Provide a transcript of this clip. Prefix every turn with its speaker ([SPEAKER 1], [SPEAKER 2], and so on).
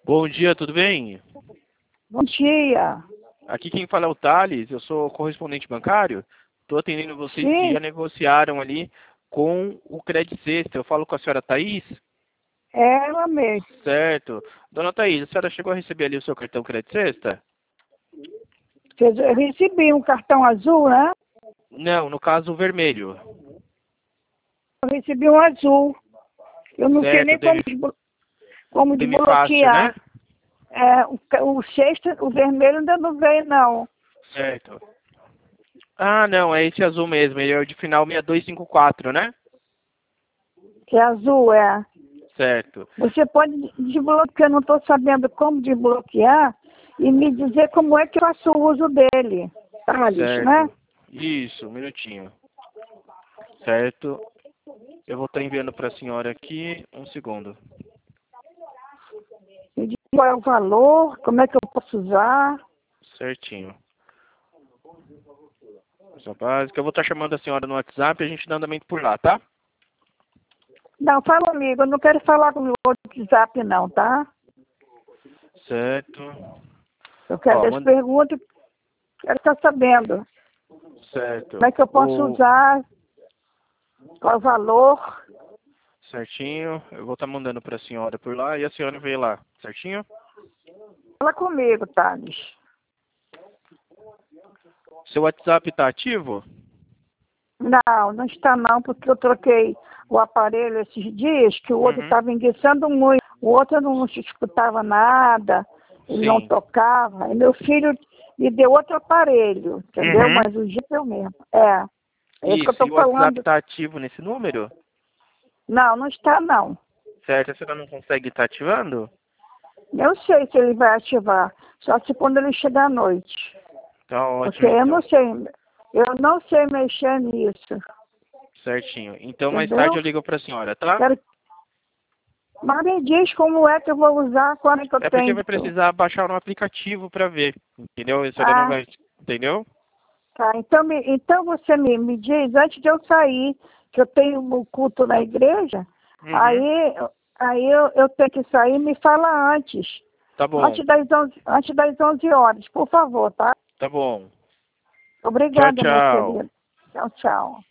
[SPEAKER 1] Bom dia, tudo bem?
[SPEAKER 2] Bom dia.
[SPEAKER 1] Aqui quem fala é o Thales, eu sou correspondente bancário. Estou atendendo vocês que
[SPEAKER 2] Sim,
[SPEAKER 1] já negociaram ali com o Credit Sexta. Eu falo com a senhora Thaís?
[SPEAKER 2] é ela mesmo.
[SPEAKER 1] Certo. Dona Thaís, a senhora chegou a receber ali o seu cartão Credit Sexta?
[SPEAKER 2] Eu recebi um cartão azul, né?
[SPEAKER 1] Não, no caso o vermelho.
[SPEAKER 2] Eu recebi um azul. Eu não sei
[SPEAKER 1] Certo,
[SPEAKER 2] nem como
[SPEAKER 1] Demi Fácil, né?
[SPEAKER 2] desbloquear. O sexto, o vermelho ainda não veio, não.
[SPEAKER 1] Certo. Ah, não, é esse azul mesmo. Ele é o de final 6254, né?
[SPEAKER 2] Que é azul, é.
[SPEAKER 1] Certo.
[SPEAKER 2] Você pode desbloquear, eu não estou sabendo como desbloquear, e me dizer como é que eu faço o uso dele. Thales, né?
[SPEAKER 1] Certo. Isso, um minutinho. Certo. Eu vou estar enviando para a senhora aqui, um segundo.
[SPEAKER 2] Me diz qual é o valor, como é que eu posso usar.
[SPEAKER 1] Certinho. Essa básica. Eu vou estar chamando a senhora no WhatsApp e a gente dá andamento por lá, tá?
[SPEAKER 2] Não, fala comigo, eu não quero falar com o WhatsApp não, tá?
[SPEAKER 1] Certo.
[SPEAKER 2] Eu quero
[SPEAKER 1] Ó,
[SPEAKER 2] as perguntas, quero estar sabendo
[SPEAKER 1] certo.
[SPEAKER 2] como é que eu posso usar, qual o valor.
[SPEAKER 1] Certinho. Eu vou estar mandando para a senhora por lá e a senhora vê lá. Certinho?
[SPEAKER 2] Fala comigo, Thales.
[SPEAKER 1] Seu WhatsApp está ativo?
[SPEAKER 2] Não, não está não, porque eu troquei o aparelho esses dias, que o outro
[SPEAKER 1] Uhum.
[SPEAKER 2] estava enguiçando muito. O outro não escutava nada, ele não
[SPEAKER 1] Sim.
[SPEAKER 2] tocava. E meu filho me deu outro aparelho, entendeu?
[SPEAKER 1] Uhum.
[SPEAKER 2] Mas o jeito é o mesmo. É isso que eu
[SPEAKER 1] Isso.
[SPEAKER 2] estou
[SPEAKER 1] E o WhatsApp
[SPEAKER 2] falando.
[SPEAKER 1] está ativo nesse número?
[SPEAKER 2] Não, não está não.
[SPEAKER 1] Certo. A senhora não consegue estar ativando?
[SPEAKER 2] Eu sei se ele vai ativar, só se quando ele chegar à noite.
[SPEAKER 1] Tá
[SPEAKER 2] Porque
[SPEAKER 1] ótimo,
[SPEAKER 2] eu
[SPEAKER 1] então.
[SPEAKER 2] não sei mexer nisso,
[SPEAKER 1] Certinho. Então, mais tarde eu
[SPEAKER 2] entendeu?
[SPEAKER 1] ligo para a senhora, tá?
[SPEAKER 2] Quero... Mas me diz como é que eu vou usar quando é que eu
[SPEAKER 1] É porque
[SPEAKER 2] tenho.
[SPEAKER 1] vai precisar baixar um aplicativo para ver, entendeu? A senhora não
[SPEAKER 2] Ah,
[SPEAKER 1] vai, entendeu?
[SPEAKER 2] tá. Então você me diz, antes de eu sair, que eu tenho um culto na igreja,
[SPEAKER 1] Uhum.
[SPEAKER 2] aí eu tenho que sair, me fala antes.
[SPEAKER 1] Tá bom,
[SPEAKER 2] Antes das 11 horas, por favor, tá?
[SPEAKER 1] tá bom. Tchau,
[SPEAKER 2] Obrigada, meu
[SPEAKER 1] tchau.
[SPEAKER 2] querido. Tchau, tchau.